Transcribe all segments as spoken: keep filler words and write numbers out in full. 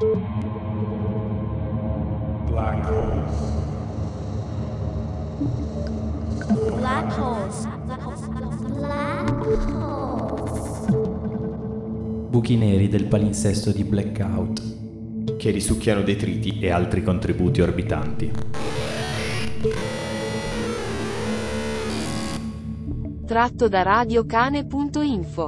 Black holes. Black holes. Black holes. Buchi neri del palinsesto di Blackout, che risucchiano detriti e altri contributi orbitanti. Tratto da radiocane punto info.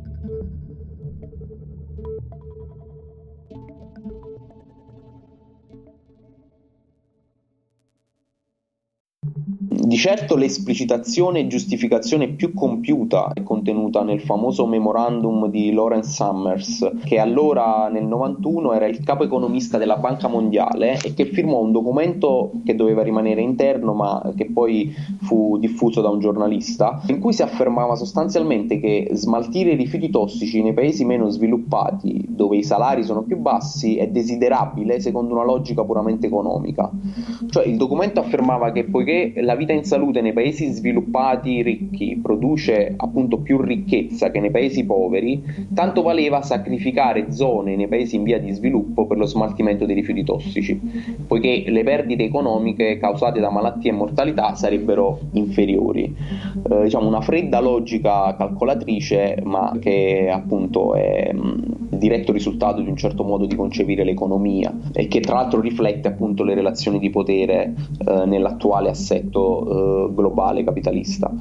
Di certo l'esplicitazione e giustificazione più compiuta è contenuta nel famoso memorandum di Lawrence Summers, che allora nel novantuno era il capo economista della Banca Mondiale e che firmò un documento che doveva rimanere interno ma che poi fu diffuso da un giornalista, in cui si affermava sostanzialmente che smaltire i rifiuti tossici nei paesi meno sviluppati, dove i salari sono più bassi, è desiderabile secondo una logica puramente economica. Cioè il documento affermava che poiché la vita in salute nei paesi sviluppati ricchi produce appunto più ricchezza che nei paesi poveri, tanto valeva sacrificare zone nei paesi in via di sviluppo per lo smaltimento dei rifiuti tossici, poiché le perdite economiche causate da malattie e mortalità sarebbero inferiori. Eh, diciamo una fredda logica calcolatrice, ma che appunto è mh, il diretto risultato di un certo modo di concepire l'economia e che tra l'altro riflette appunto le relazioni di potere eh, nell'attuale assetto eh, globale capitalista.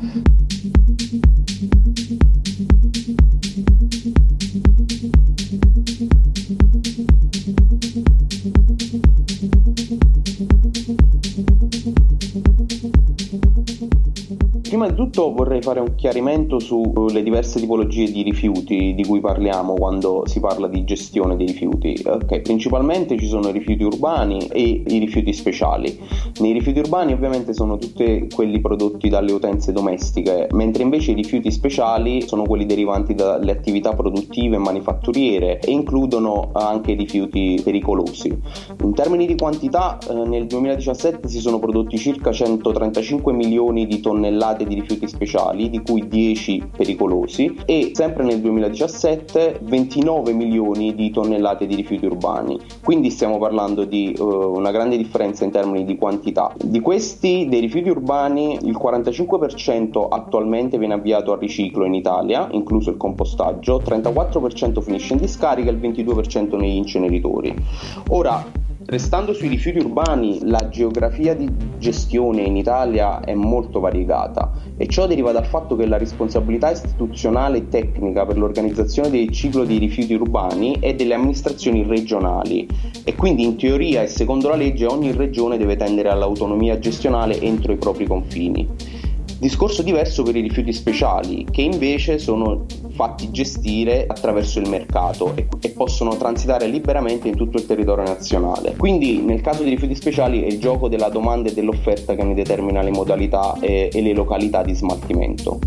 Prima di tutto vorrei fare un chiarimento sulle diverse tipologie di rifiuti di cui parliamo quando si parla di gestione dei rifiuti. Okay, principalmente ci sono i rifiuti urbani e i rifiuti speciali. Nei rifiuti urbani ovviamente sono tutti quelli prodotti dalle utenze domestiche, mentre invece i rifiuti speciali sono quelli derivanti dalle attività produttive e manifatturiere e includono anche i rifiuti pericolosi. In termini di quantità, eh, nel duemiladiciassette si sono prodotti circa centotrentacinque milioni di tonnellate di rifiuti speciali, di cui dieci pericolosi, e sempre nel duemiladiciassette ventinove milioni di tonnellate di rifiuti urbani. Quindi stiamo parlando di uh, una grande differenza in termini di quantità. Di questi, dei rifiuti urbani, il quarantacinque per cento attualmente viene avviato al riciclo in Italia, incluso il compostaggio, trentaquattro per cento finisce in discarica e il ventidue per cento negli inceneritori. Ora, restando sui rifiuti urbani, la geografia di gestione in Italia è molto variegata e ciò deriva dal fatto che la responsabilità istituzionale e tecnica per l'organizzazione del ciclo dei rifiuti urbani è delle amministrazioni regionali e quindi in teoria e secondo la legge ogni regione deve tendere all'autonomia gestionale entro i propri confini. Discorso diverso per i rifiuti speciali, che invece sono fatti gestire attraverso il mercato e, e possono transitare liberamente in tutto il territorio nazionale. Quindi nel caso dei rifiuti speciali è il gioco della domanda e dell'offerta che ne determina le modalità e, e le località di smaltimento.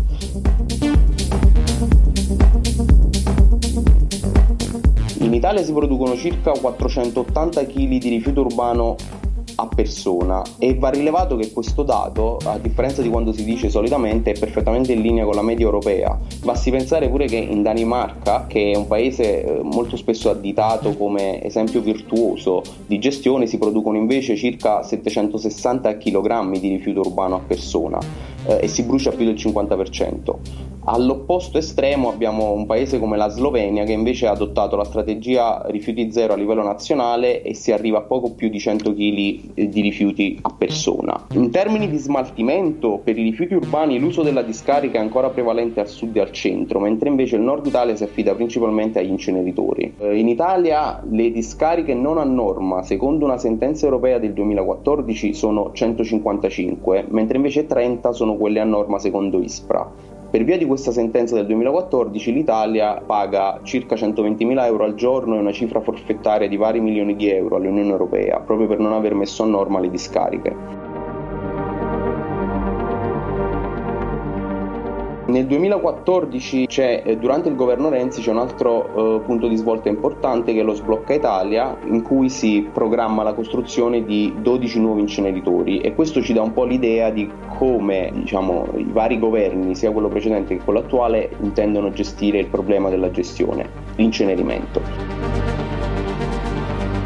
In Italia si producono circa quattrocentottanta chili di rifiuto urbano a persona e va rilevato che questo dato, a differenza di quando si dice solitamente, è perfettamente in linea con la media europea. Basti pensare pure che in Danimarca, che è un paese molto spesso additato come esempio virtuoso di gestione, si producono invece circa settecentosessanta chilogrammi di rifiuto urbano a persona eh, e si brucia più del cinquanta per cento. All'opposto estremo abbiamo un paese come la Slovenia, che invece ha adottato la strategia rifiuti zero a livello nazionale e si arriva a poco più di cento chili di rifiuti a persona. In termini di smaltimento, per i rifiuti urbani l'uso della discarica è ancora prevalente al sud e al centro, mentre invece il nord Italia si affida principalmente agli inceneritori. In Italia le discariche non a norma, secondo una sentenza europea del duemilaquattordici, sono centocinquantacinque, mentre invece trenta sono quelle a norma secondo ISPRA. Per via di questa sentenza del duemilaquattordici l'Italia paga circa centoventimila euro al giorno e una cifra forfettaria di vari milioni di euro all'Unione Europea, proprio per non aver messo a norma le discariche. Nel duemilaquattordici c'è, eh, durante il governo Renzi c'è un altro eh, punto di svolta importante, che è lo Sblocca Italia, in cui si programma la costruzione di dodici nuovi inceneritori, e questo ci dà un po' l'idea di come, diciamo, i vari governi, sia quello precedente che quello attuale, intendono gestire il problema della gestione, l'incenerimento.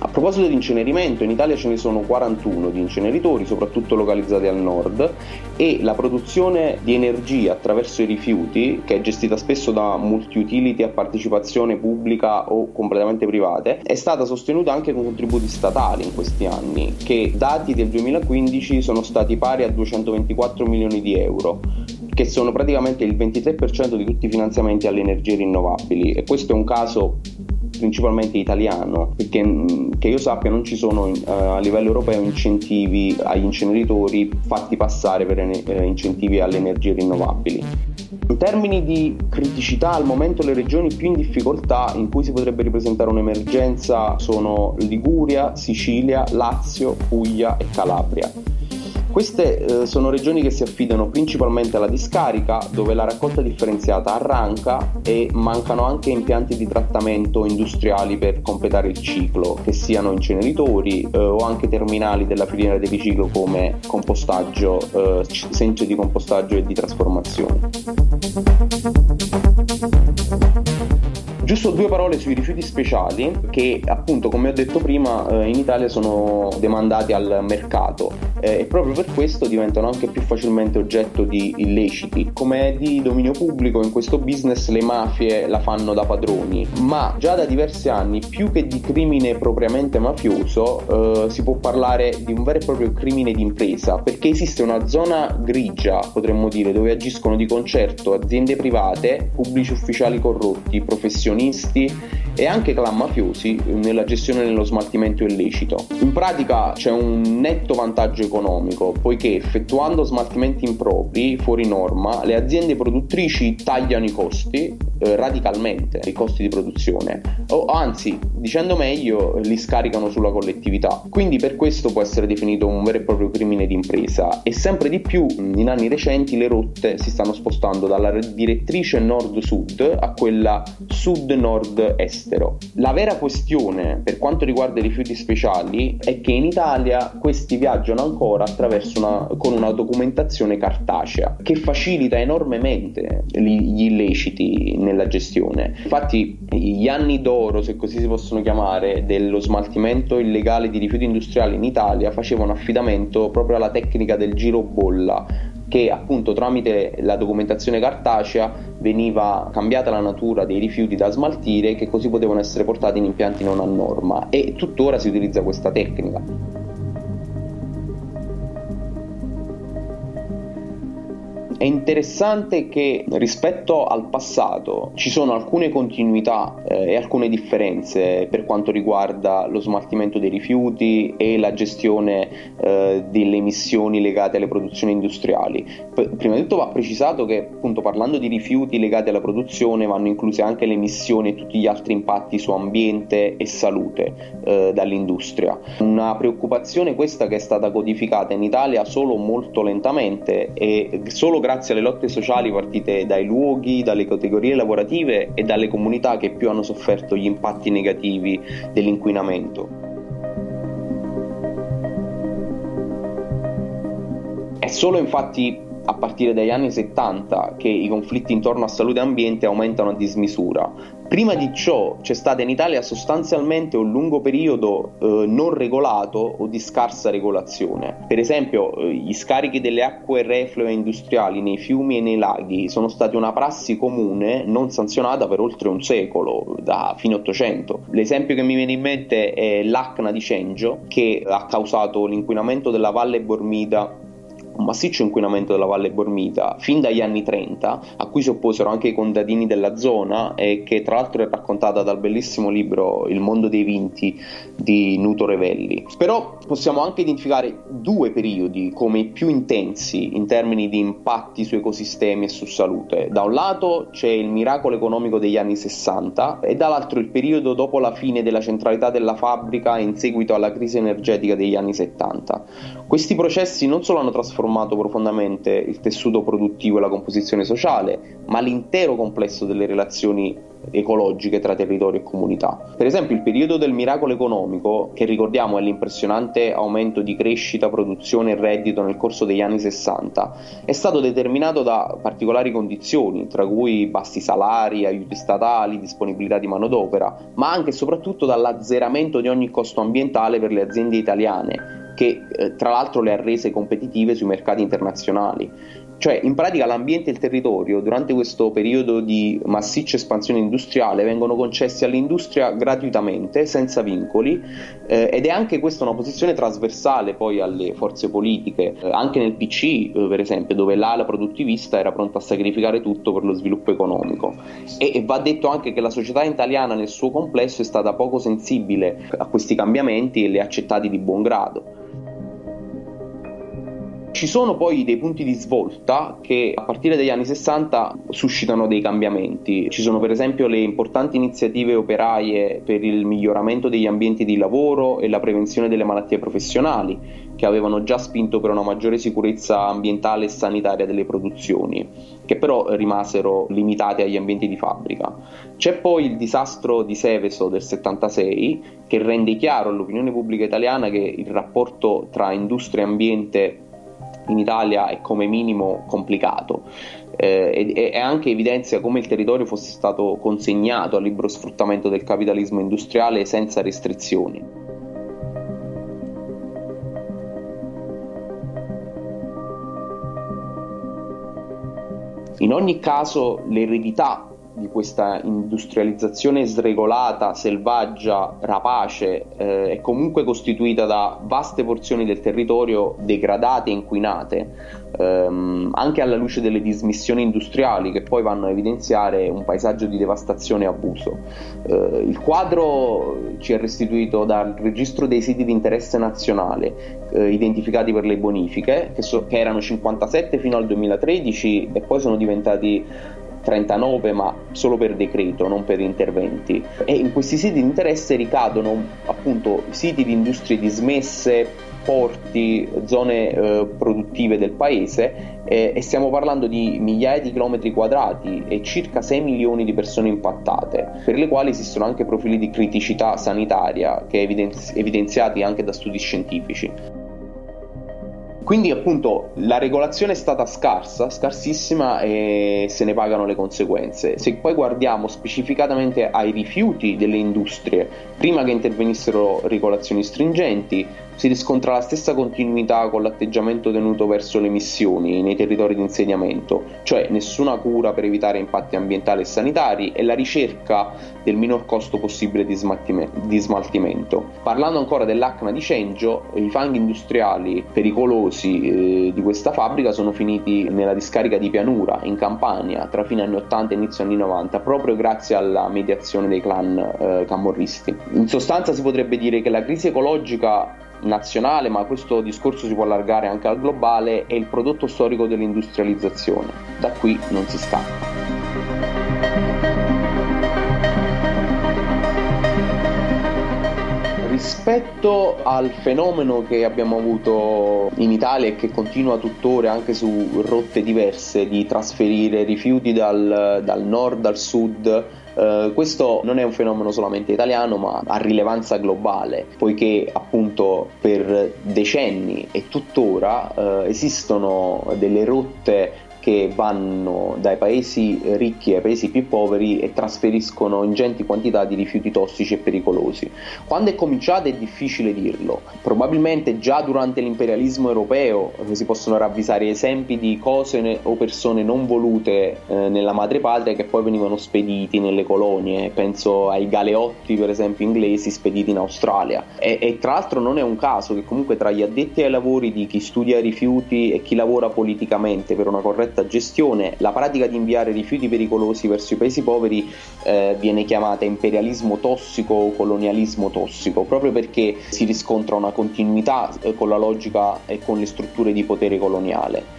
proposito di incenerimento, in Italia ce ne sono quarantuno di inceneritori, soprattutto localizzati al nord, e la produzione di energia attraverso i rifiuti, che è gestita spesso da multi-utility a partecipazione pubblica o completamente private, è stata sostenuta anche con contributi statali in questi anni, che dati del duemilaquindici sono stati pari a duecentoventiquattro milioni di euro, che sono praticamente il ventitré per cento di tutti i finanziamenti alle energie rinnovabili, e questo è un caso principalmente italiano, perché che io sappia non ci sono uh, a livello europeo incentivi agli inceneritori fatti passare per uh, incentivi alle energie rinnovabili. In termini di criticità, al momento le regioni più in difficoltà in cui si potrebbe ripresentare un'emergenza sono Liguria, Sicilia, Lazio, Puglia e Calabria. Queste eh, sono regioni che si affidano principalmente alla discarica, dove la raccolta differenziata arranca e mancano anche impianti di trattamento industriali per completare il ciclo, che siano inceneritori eh, o anche terminali della filiera del riciclo come compostaggio, eh, centri di compostaggio e di trasformazione. Giusto due parole sui rifiuti speciali che, appunto, come ho detto prima, in Italia sono demandati al mercato e proprio per questo diventano anche più facilmente oggetto di illeciti. Come è di dominio pubblico, in questo business le mafie la fanno da padroni, ma già da diversi anni, più che di crimine propriamente mafioso, eh, si può parlare di un vero e proprio crimine d'impresa, perché esiste una zona grigia, potremmo dire, dove agiscono di concerto aziende private, pubblici ufficiali corrotti, professionisti e anche clan mafiosi nella gestione e nello smaltimento illecito. In pratica c'è un netto vantaggio economico, poiché effettuando smaltimenti impropri fuori norma le aziende produttrici tagliano i costi eh, radicalmente, i costi di produzione, o anzi, dicendo meglio, li scaricano sulla collettività. Quindi per questo può essere definito un vero e proprio crimine d'impresa, e sempre di più in anni recenti le rotte si stanno spostando dalla direttrice nord-sud a quella sud-nord-estero. La vera questione per quanto riguarda i rifiuti speciali è che in Italia questi viaggiano ancora attraverso una, con una documentazione cartacea che facilita enormemente gli illeciti nella gestione. Infatti gli anni d'oro, se così si possono chiamare, dello smaltimento illegale di rifiuti industriali in Italia facevano affidamento proprio alla tecnica del giro bolla, che appunto tramite la documentazione cartacea veniva cambiata la natura dei rifiuti da smaltire, che così potevano essere portati in impianti non a norma, e tuttora si utilizza questa tecnica. È interessante che rispetto al passato ci sono alcune continuità eh, e alcune differenze per quanto riguarda lo smaltimento dei rifiuti e la gestione eh, delle emissioni legate alle produzioni industriali. P- prima di tutto va precisato che, appunto, parlando di rifiuti legati alla produzione vanno incluse anche le emissioni e tutti gli altri impatti su ambiente e salute eh, dall'industria. Una preoccupazione questa che è stata codificata in Italia solo molto lentamente e solo grazie alle lotte sociali partite dai luoghi, dalle categorie lavorative e dalle comunità che più hanno sofferto gli impatti negativi dell'inquinamento. È solo infatti a partire dagli anni settanta che i conflitti intorno a salute e ambiente aumentano a dismisura. Prima di ciò c'è stato in Italia sostanzialmente un lungo periodo eh, non regolato o di scarsa regolazione. Per esempio, eh, gli scarichi delle acque reflue industriali nei fiumi e nei laghi sono stati una prassi comune non sanzionata per oltre un secolo, da fine Ottocento. L'esempio che mi viene in mente è l'A C N A di Cengio, che ha causato l'inquinamento della Valle Bormida, un massiccio inquinamento della Valle Bormida fin dagli anni trenta, a cui si opposero anche i contadini della zona, e che tra l'altro è raccontata dal bellissimo libro Il mondo dei vinti di Nuto Revelli. Però possiamo anche identificare due periodi come i più intensi in termini di impatti su ecosistemi e su salute. Da un lato c'è il miracolo economico degli anni sessanta e dall'altro il periodo dopo la fine della centralità della fabbrica in seguito alla crisi energetica degli anni settanta. Questi processi non solo hanno trasformato trasformato profondamente il tessuto produttivo e la composizione sociale, ma l'intero complesso delle relazioni ecologiche tra territorio e comunità. Per esempio, il periodo del miracolo economico, che ricordiamo è l'impressionante aumento di crescita, produzione e reddito nel corso degli anni sessanta, è stato determinato da particolari condizioni, tra cui bassi salari, aiuti statali, disponibilità di manodopera, ma anche e soprattutto dall'azzeramento di ogni costo ambientale per le aziende italiane, che eh, tra l'altro le ha rese competitive sui mercati internazionali. Cioè, in pratica, l'ambiente e il territorio durante questo periodo di massiccia espansione industriale vengono concessi all'industria gratuitamente, senza vincoli, eh, ed è anche questa una posizione trasversale poi alle forze politiche, eh, anche nel P C eh, per esempio, dove l'ala produttivista era pronta a sacrificare tutto per lo sviluppo economico. E, e va detto anche che la società italiana nel suo complesso è stata poco sensibile a questi cambiamenti e li ha accettati di buon grado. Ci sono poi dei punti di svolta che a partire dagli anni sessanta suscitano dei cambiamenti. Ci sono per esempio le importanti iniziative operaie per il miglioramento degli ambienti di lavoro e la prevenzione delle malattie professionali, che avevano già spinto per una maggiore sicurezza ambientale e sanitaria delle produzioni, che però rimasero limitate agli ambienti di fabbrica. C'è poi il disastro di Seveso del settantasei, che rende chiaro all'opinione pubblica italiana che il rapporto tra industria e ambiente in Italia è come minimo complicato, eh, e, e anche evidenzia come il territorio fosse stato consegnato al libero sfruttamento del capitalismo industriale senza restrizioni. In ogni caso, l'eredità di questa industrializzazione sregolata, selvaggia, rapace, eh, è comunque costituita da vaste porzioni del territorio degradate e inquinate, ehm, anche alla luce delle dismissioni industriali che poi vanno a evidenziare un paesaggio di devastazione e abuso. Eh, il quadro ci è restituito dal registro dei siti di interesse nazionale eh, identificati per le bonifiche, che, so, che erano cinquantasette fino al duemilatredici e poi sono diventati trentanove, ma solo per decreto, non per interventi. E in questi siti di interesse ricadono appunto siti di industrie dismesse, porti, zone eh, produttive del paese, eh, e stiamo parlando di migliaia di chilometri quadrati e circa sei milioni di persone impattate, per le quali esistono anche profili di criticità sanitaria che evidenzi- evidenziati anche da studi scientifici. Quindi appunto la regolazione è stata scarsa, scarsissima, e se ne pagano le conseguenze. Se poi guardiamo specificatamente ai rifiuti delle industrie, prima che intervenissero regolazioni stringenti, si riscontra la stessa continuità con l'atteggiamento tenuto verso le emissioni nei territori di insediamento, cioè nessuna cura per evitare impatti ambientali e sanitari e la ricerca del minor costo possibile di smaltimento. Parlando ancora dell'Acna di Cengio, i fanghi industriali pericolosi eh, di questa fabbrica sono finiti nella discarica di Pianura, in Campania, tra fine anni ottanta e inizio anni novanta, proprio grazie alla mediazione dei clan eh, camorristi. In sostanza si potrebbe dire che la crisi ecologica nazionale, ma questo discorso si può allargare anche al globale, è il prodotto storico dell'industrializzazione. Da qui non si scappa. Rispetto al fenomeno che abbiamo avuto in Italia e che continua tuttora anche su rotte diverse di trasferire rifiuti dal, dal nord al sud, Uh, questo non è un fenomeno solamente italiano, ma ha rilevanza globale, poiché appunto per decenni e tuttora uh, esistono delle rotte che vanno dai paesi ricchi ai paesi più poveri e trasferiscono ingenti quantità di rifiuti tossici e pericolosi. Quando è cominciata è difficile dirlo. Probabilmente già durante l'imperialismo europeo si possono ravvisare esempi di cose o persone non volute eh, nella madrepatria che poi venivano spediti nelle colonie. Penso ai galeotti, per esempio, inglesi spediti in Australia. E, e tra l'altro non è un caso che comunque tra gli addetti ai lavori di chi studia i rifiuti e chi lavora politicamente per una corretta gestione, la pratica di inviare rifiuti pericolosi verso i paesi poveri eh, viene chiamata imperialismo tossico o colonialismo tossico, proprio perché si riscontra una continuità eh, con la logica e con le strutture di potere coloniale.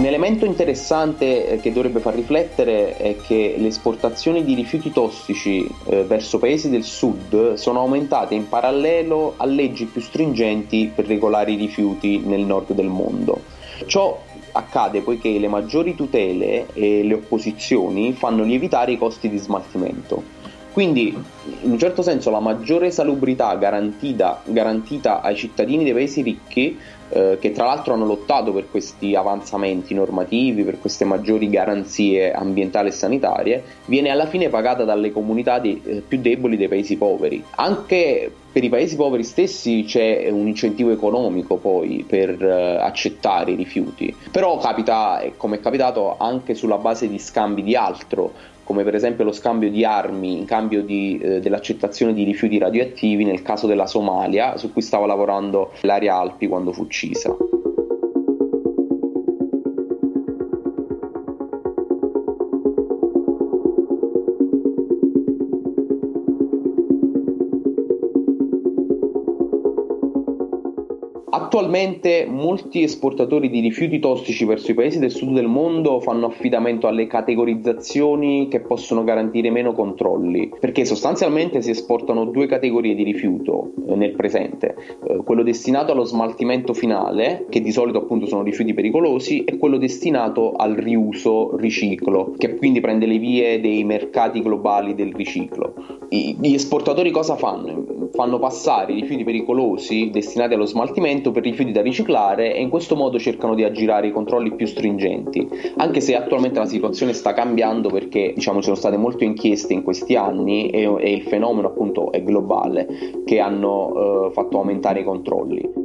Un elemento interessante che dovrebbe far riflettere è che le esportazioni di rifiuti tossici eh, verso paesi del sud sono aumentate in parallelo a leggi più stringenti per regolare i rifiuti nel nord del mondo. Ciò accade poiché le maggiori tutele e le opposizioni fanno lievitare i costi di smaltimento. Quindi, in un certo senso, la maggiore salubrità garantita, garantita ai cittadini dei paesi ricchi, eh, che tra l'altro hanno lottato per questi avanzamenti normativi, per queste maggiori garanzie ambientali e sanitarie, viene alla fine pagata dalle comunità di, eh, più deboli dei paesi poveri. Anche per i paesi poveri stessi c'è un incentivo economico poi per eh, accettare i rifiuti, però capita, come è capitato, anche sulla base di scambi di altro, come per esempio lo scambio di armi in cambio di, eh, dell'accettazione di rifiuti radioattivi nel caso della Somalia, su cui stava lavorando Ilaria Alpi quando fu uccisa. Attualmente molti esportatori di rifiuti tossici verso i paesi del sud del mondo fanno affidamento alle categorizzazioni che possono garantire meno controlli, perché sostanzialmente si esportano due categorie di rifiuto eh, nel presente, eh, quello destinato allo smaltimento finale, che di solito appunto sono rifiuti pericolosi, e quello destinato al riuso, riciclo, che quindi prende le vie dei mercati globali del riciclo. I, gli esportatori cosa fanno? Fanno passare i rifiuti pericolosi destinati allo smaltimento per rifiuti da riciclare, e in questo modo cercano di aggirare i controlli più stringenti, anche se attualmente la situazione sta cambiando perché diciamo ci sono state molte inchieste in questi anni e, e il fenomeno appunto è globale, che hanno eh, fatto aumentare i controlli.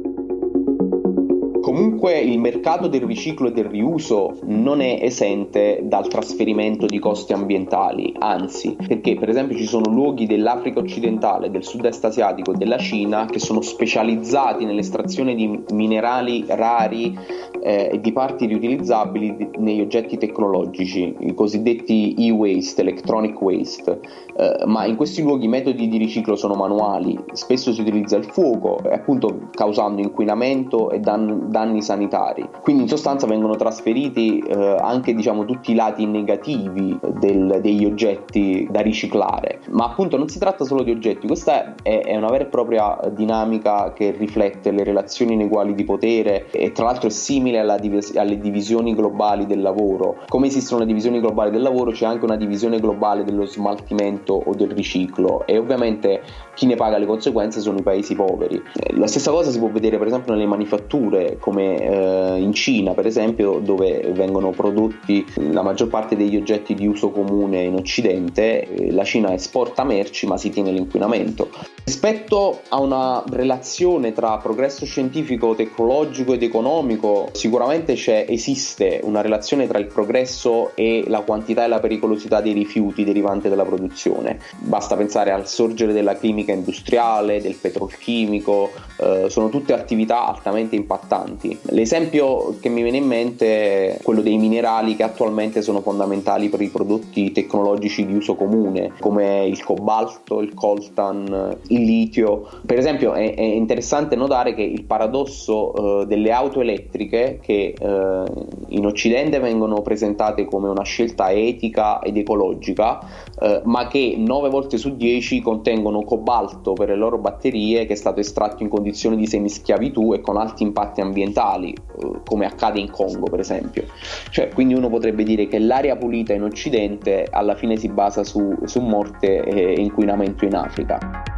Comunque il mercato del riciclo e del riuso non è esente dal trasferimento di costi ambientali, anzi, perché per esempio ci sono luoghi dell'Africa occidentale, del sud-est asiatico e della Cina che sono specializzati nell'estrazione di minerali rari eh, e di parti riutilizzabili di, negli oggetti tecnologici, i cosiddetti e-waste, electronic waste, eh, ma in questi luoghi i metodi di riciclo sono manuali, spesso si utilizza il fuoco, appunto causando inquinamento e danni danni sanitari. Quindi in sostanza vengono trasferiti eh, anche diciamo tutti i lati negativi del, degli oggetti da riciclare, ma appunto non si tratta solo di oggetti, questa è, è una vera e propria dinamica che riflette le relazioni ineguali di potere e tra l'altro è simile alla divis- alle divisioni globali del lavoro. Come esistono le divisioni globali del lavoro, c'è anche una divisione globale dello smaltimento o del riciclo, e ovviamente chi ne paga le conseguenze sono i paesi poveri. La stessa cosa si può vedere per esempio nelle manifatture, come eh, in Cina per esempio, dove vengono prodotti la maggior parte degli oggetti di uso comune in Occidente. La Cina esporta merci ma si tiene l'inquinamento. Rispetto a una relazione tra progresso scientifico, tecnologico ed economico, sicuramente c'è, esiste una relazione tra il progresso e la quantità e la pericolosità dei rifiuti derivante dalla produzione. Basta pensare al sorgere della chimica industriale, del petrolchimico, eh, sono tutte attività altamente impattanti. L'esempio che mi viene in mente è quello dei minerali che attualmente sono fondamentali per i prodotti tecnologici di uso comune, come il cobalto, il coltan, il litio. Per esempio è, è interessante notare che il paradosso eh, delle auto elettriche, che eh, in Occidente vengono presentate come una scelta etica ed ecologica, eh, ma che nove volte su dieci contengono cobalto per le loro batterie, che è stato estratto in condizioni di semischiavitù e con alti impatti ambientali, eh, come accade in Congo per esempio. Cioè, quindi uno potrebbe dire che l'aria pulita in Occidente alla fine si basa su, su morte e inquinamento in Africa.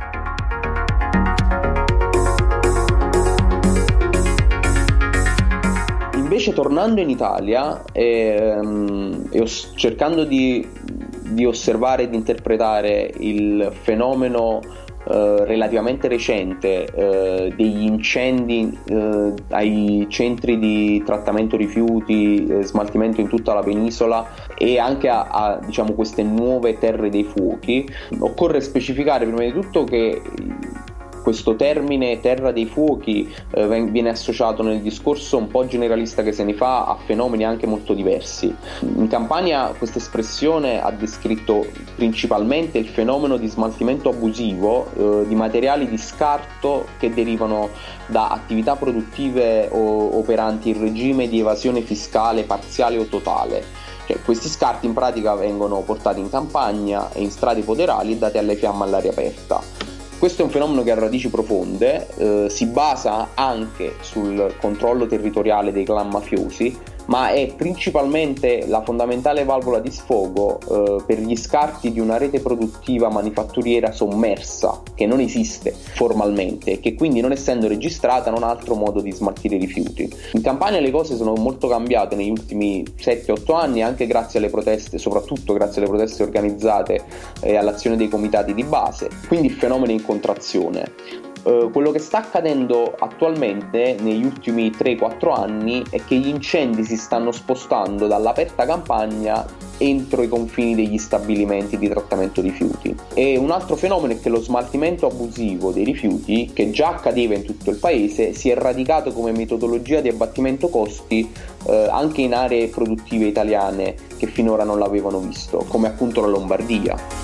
Invece tornando in Italia ehm, e os- cercando di, di osservare ed interpretare il fenomeno eh, relativamente recente eh, degli incendi eh, ai centri di trattamento rifiuti, eh, smaltimento in tutta la penisola, e anche a, a diciamo queste nuove terre dei fuochi, occorre specificare prima di tutto che Questo termine terra dei fuochi eh, viene associato nel discorso un po' generalista che se ne fa a fenomeni anche molto diversi. In Campania questa espressione ha descritto principalmente il fenomeno di smaltimento abusivo eh, di materiali di scarto che derivano da attività produttive o operanti in regime di evasione fiscale parziale o totale. Cioè, questi scarti in pratica vengono portati in campagna e in strade poderali e dati alle fiamme all'aria aperta. Questo è un fenomeno che ha radici profonde, eh, si basa anche sul controllo territoriale dei clan mafiosi, ma è principalmente la fondamentale valvola di sfogo eh, per gli scarti di una rete produttiva manifatturiera sommersa che non esiste formalmente e che quindi, non essendo registrata, non ha altro modo di smaltire i rifiuti. In Campania le cose sono molto cambiate negli ultimi sette otto anni, anche grazie alle proteste, soprattutto grazie alle proteste organizzate e all'azione dei comitati di base, quindi il fenomeno è in contrazione. Uh, quello che sta accadendo attualmente negli ultimi tre quattro anni è che gli incendi si stanno spostando dall'aperta campagna entro i confini degli stabilimenti di trattamento rifiuti. E un altro fenomeno è che lo smaltimento abusivo dei rifiuti, che già accadeva in tutto il paese, si è radicato come metodologia di abbattimento costi uh, anche in aree produttive italiane che finora non l'avevano visto, come appunto la Lombardia.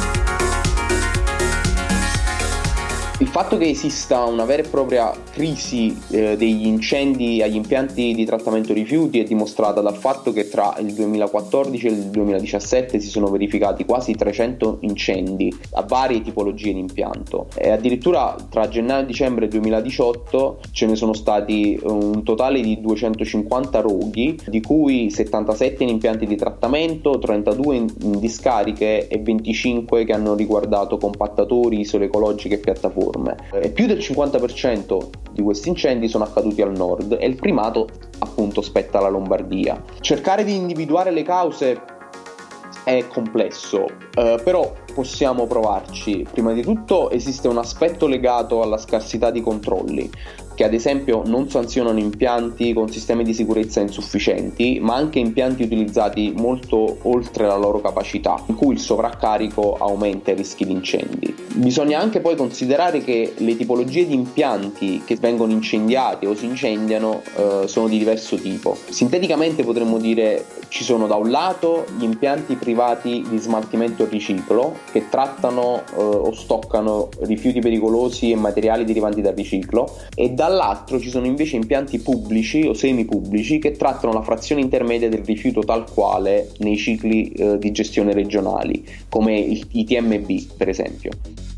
Il fatto che esista una vera e propria crisi eh, degli incendi agli impianti di trattamento rifiuti è dimostrata dal fatto che tra il duemilaquattordici e il duemiladiciassette si sono verificati quasi trecento incendi a varie tipologie di impianto e addirittura tra gennaio e dicembre duemiladiciotto ce ne sono stati un totale di duecentocinquanta roghi, di cui settantasette in impianti di trattamento, trentadue in, in discariche e venticinque che hanno riguardato compattatori, isole ecologiche e piattaforme. E più del cinquanta per cento di questi incendi sono accaduti al nord e il primato appunto spetta alla Lombardia. Cercare di individuare le cause è complesso, eh, però possiamo provarci. Prima di tutto esiste un aspetto legato alla scarsità di controlli, che ad esempio non sanzionano impianti con sistemi di sicurezza insufficienti, ma anche impianti utilizzati molto oltre la loro capacità, in cui il sovraccarico aumenta i rischi di incendi. Bisogna anche poi considerare che le tipologie di impianti che vengono incendiati o si incendiano eh, sono di diverso tipo. Sinteticamente potremmo dire ci sono da un lato gli impianti privati di smaltimento e riciclo che trattano eh, o stoccano rifiuti pericolosi e materiali derivanti dal riciclo, e dall'altro ci sono invece impianti pubblici o semipubblici che trattano la frazione intermedia del rifiuto tal quale nei cicli eh, di gestione regionali, come il, i T M B per esempio.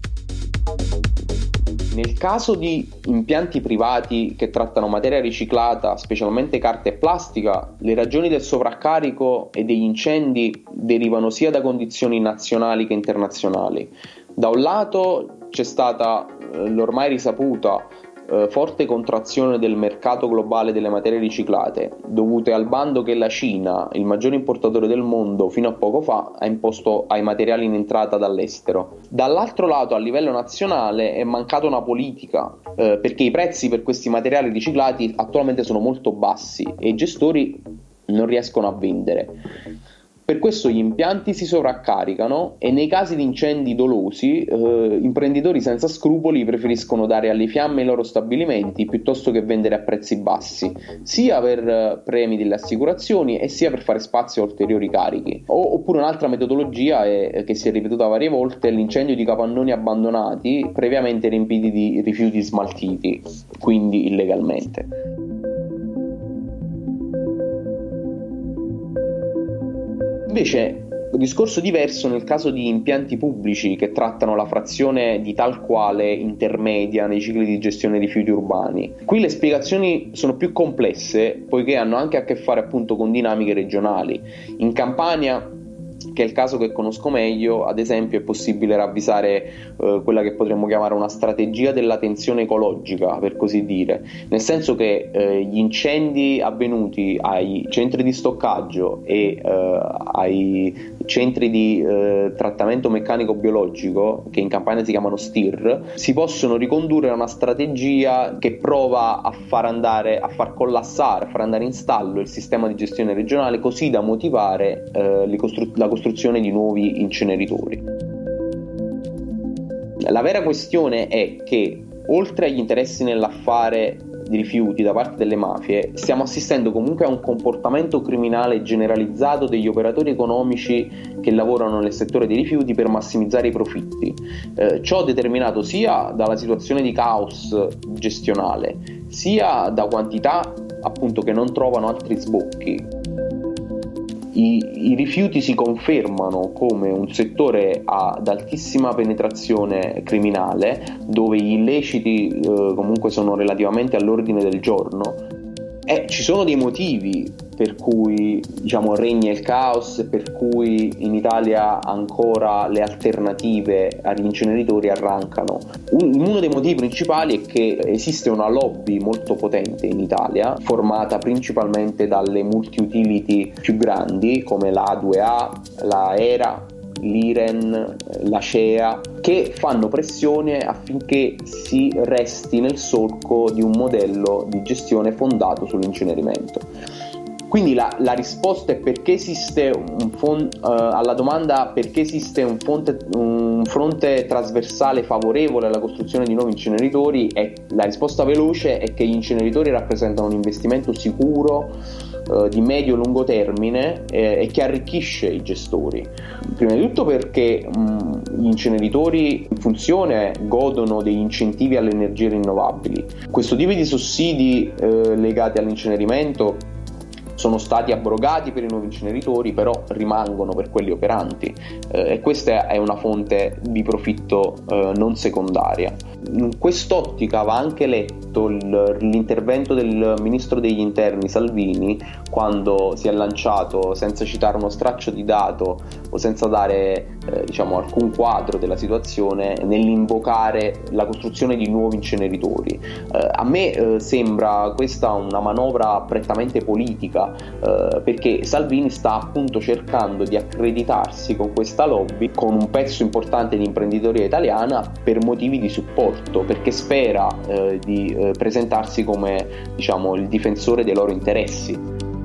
Nel caso di impianti privati che trattano materia riciclata, specialmente carta e plastica, le ragioni del sovraccarico e degli incendi derivano sia da condizioni nazionali che internazionali. Da un lato c'è stata eh, l'ormai risaputa eh, forte contrazione del mercato globale delle materie riciclate, dovute al bando che la Cina, il maggiore importatore del mondo fino a poco fa, ha imposto ai materiali in entrata dall'estero. Dall'altro lato, a livello nazionale è mancata una politica, eh, perché i prezzi per questi materiali riciclati attualmente sono molto bassi e i gestori non riescono a vendere. Per questo gli impianti si sovraccaricano e nei casi di incendi dolosi eh, imprenditori senza scrupoli preferiscono dare alle fiamme i loro stabilimenti piuttosto che vendere a prezzi bassi, sia per eh, premi delle assicurazioni e sia per fare spazio a ulteriori carichi. O, oppure un'altra metodologia è, che si è ripetuta varie volte, è l'incendio di capannoni abbandonati previamente riempiti di rifiuti smaltiti, quindi illegalmente. Invece, un discorso diverso nel caso di impianti pubblici che trattano la frazione di tal quale intermedia nei cicli di gestione dei rifiuti urbani. Qui le spiegazioni sono più complesse, poiché hanno anche a che fare appunto con dinamiche regionali. In Campania, che è il caso che conosco meglio, ad esempio è possibile ravvisare eh, quella che potremmo chiamare una strategia della tensione ecologica, per così dire, nel senso che eh, gli incendi avvenuti ai centri di stoccaggio e eh, ai centri di eh, trattamento meccanico biologico, che in Campania si chiamano S T I R, si possono ricondurre a una strategia che prova a far andare, a far collassare, a far andare in stallo il sistema di gestione regionale, così da motivare eh, le costru- la costruzione di nuovi inceneritori. La vera questione è che, oltre agli interessi nell'affare di rifiuti da parte delle mafie, stiamo assistendo comunque a un comportamento criminale generalizzato degli operatori economici che lavorano nel settore dei rifiuti per massimizzare i profitti. Eh, ciò determinato sia dalla situazione di caos gestionale, sia da quantità appunto che non trovano altri sbocchi. I, I rifiuti si confermano come un settore ad altissima penetrazione criminale, dove gli illeciti eh, comunque sono relativamente all'ordine del giorno, e ci sono dei motivi per cui, diciamo, regna il caos e per cui in Italia ancora le alternative agli inceneritori arrancano. Un, uno dei motivi principali è che esiste una lobby molto potente in Italia, formata principalmente dalle multi-utility più grandi come la A due A, la ERA, l'I R E N, l'Acea, che fanno pressione affinché si resti nel solco di un modello di gestione fondato sull'incenerimento. Quindi la, la risposta è perché esiste un fon- uh, alla domanda perché esiste un, fonte, un fronte trasversale favorevole alla costruzione di nuovi inceneritori, e la risposta veloce è che gli inceneritori rappresentano un investimento sicuro uh, di medio-lungo termine eh, e che arricchisce i gestori. Prima di tutto perché mh, gli inceneritori in funzione godono degli incentivi alle energie rinnovabili. Questo tipo di sussidi eh, legati all'incenerimento sono stati abrogati per i nuovi inceneritori, però rimangono per quelli operanti, eh, e questa è una fonte di profitto eh, non secondaria. In quest'ottica va anche letto il, l'intervento del ministro degli interni Salvini, quando si è lanciato, senza citare uno straccio di dato o senza dare eh, diciamo alcun quadro della situazione, nell'invocare la costruzione di nuovi inceneritori. Eh, a me eh, sembra questa una manovra prettamente politica, Uh, perché Salvini sta appunto cercando di accreditarsi con questa lobby, con un pezzo importante di imprenditoria italiana, per motivi di supporto, perché spera uh, di uh, presentarsi come, diciamo, il difensore dei loro interessi.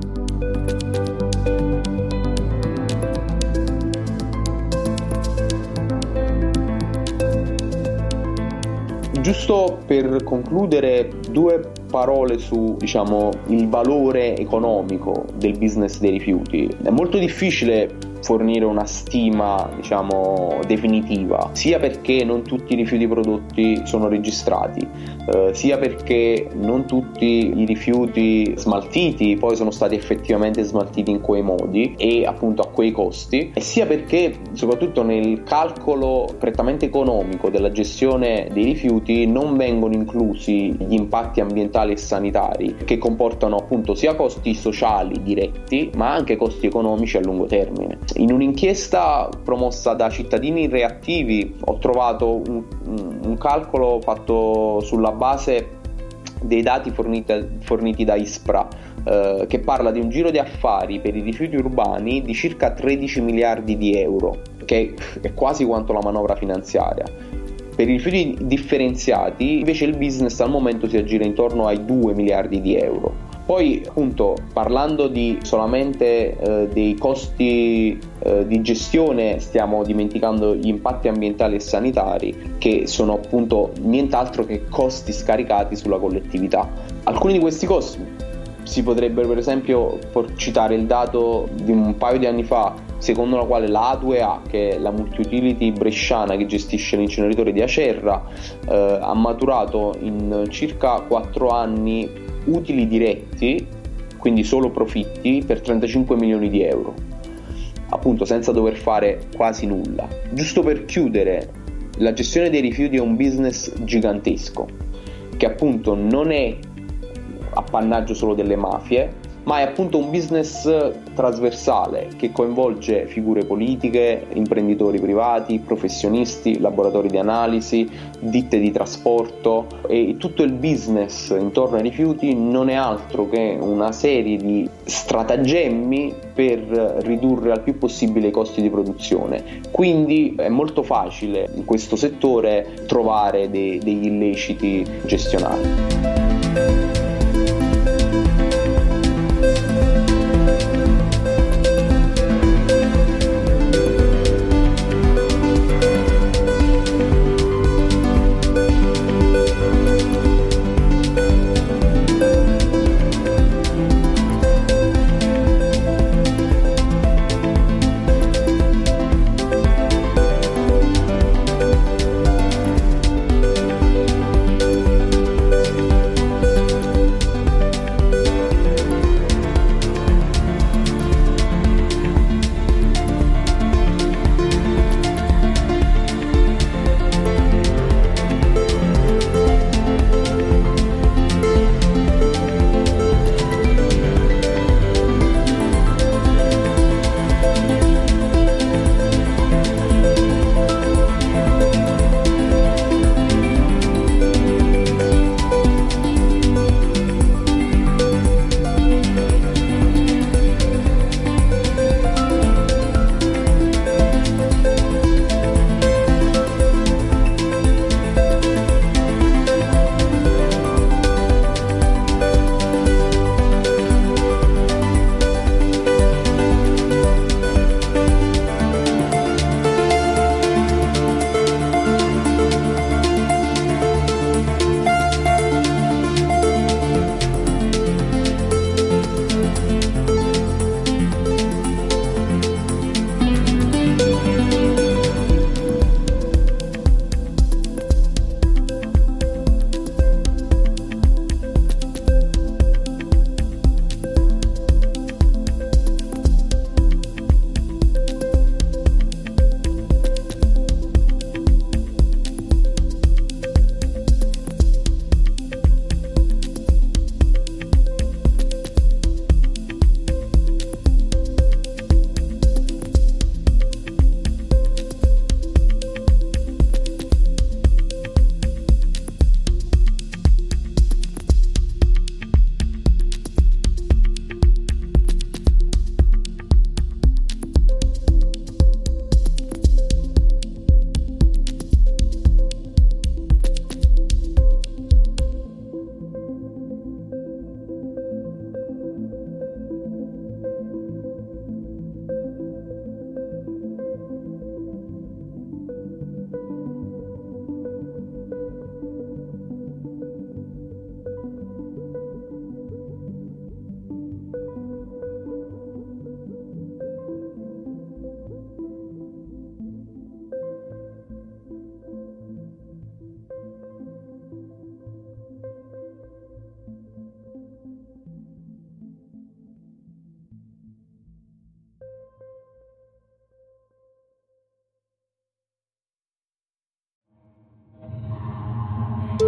Giusto per concludere, due parole su, diciamo, il valore economico del business dei rifiuti. È molto difficile fornire una stima, diciamo, definitiva, sia perché non tutti i rifiuti prodotti sono registrati, eh, sia perché non tutti i rifiuti smaltiti poi sono stati effettivamente smaltiti in quei modi e appunto a quei costi, e sia perché soprattutto nel calcolo prettamente economico della gestione dei rifiuti non vengono inclusi gli impatti ambientali e sanitari, che comportano appunto sia costi sociali diretti ma anche costi economici a lungo termine. In un'inchiesta promossa da Cittadini Reattivi ho trovato un, un calcolo fatto sulla base dei dati forniti, forniti da ISPRA, eh, che parla di un giro di affari per i rifiuti urbani di circa tredici miliardi di euro, che è quasi quanto la manovra finanziaria. Per i rifiuti differenziati invece il business al momento si aggira intorno ai due miliardi di euro. Poi appunto, parlando di solamente eh, dei costi eh, di gestione, stiamo dimenticando gli impatti ambientali e sanitari, che sono appunto nient'altro che costi scaricati sulla collettività. Alcuni di questi costi si potrebbero, per esempio, citare il dato di un paio di anni fa, secondo la quale la A due A, che è la multi-utility bresciana che gestisce l'inceneritore di Acerra, eh, ha maturato in circa quattro anni utili diretti, quindi solo profitti, per trentacinque milioni di euro, appunto senza dover fare quasi nulla. Giusto per chiudere, la gestione dei rifiuti è un business gigantesco, che appunto non è appannaggio solo delle mafie, ma è appunto un business trasversale che coinvolge figure politiche, imprenditori privati, professionisti, laboratori di analisi, ditte di trasporto, e tutto il business intorno ai rifiuti non è altro che una serie di stratagemmi per ridurre al più possibile i costi di produzione. Quindi è molto facile in questo settore trovare dei, degli illeciti gestionali.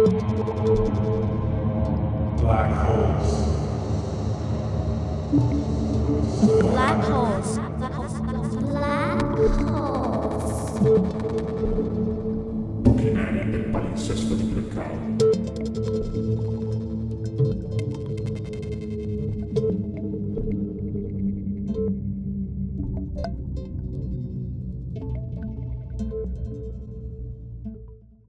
Black holes. Black holes. Black holes. Buchi neri del palinsesto di Blackout.